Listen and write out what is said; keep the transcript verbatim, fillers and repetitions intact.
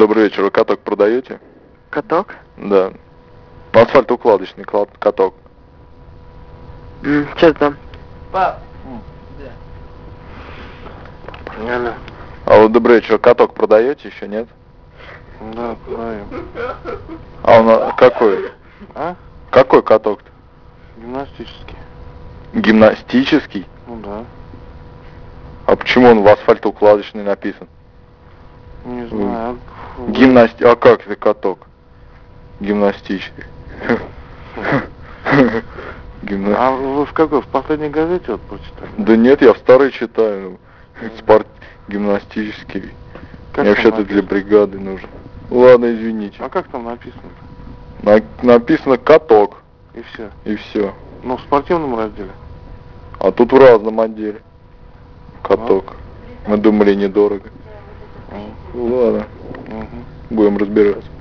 Добрый вечер. Вы каток продаете? Каток? Да. Асфальтоукладочный каток. Mm, что там? Пап. Да. А вот добрый вечер. Каток продаете еще, нет? Да, продаем. А он а, какой? А? Какой каток-то? Гимнастический. Гимнастический? Ну да. А почему он в асфальтоукладочный написан? Не знаю. Гимнаст... А как это каток? Гимнастический. Гимна... А вы в какой? В последней газете вот прочитали? Да нет, я в старой читаю. Спорт гимнастический. Как Мне вообще-то написано? для бригады нужен. Ладно, извините. А как там написано? На... Написано каток. И все. И все. Ну, в спортивном разделе. А тут в разном отделе. Каток. Мы думали недорого. А. Ладно. Угу. Будем разбираться.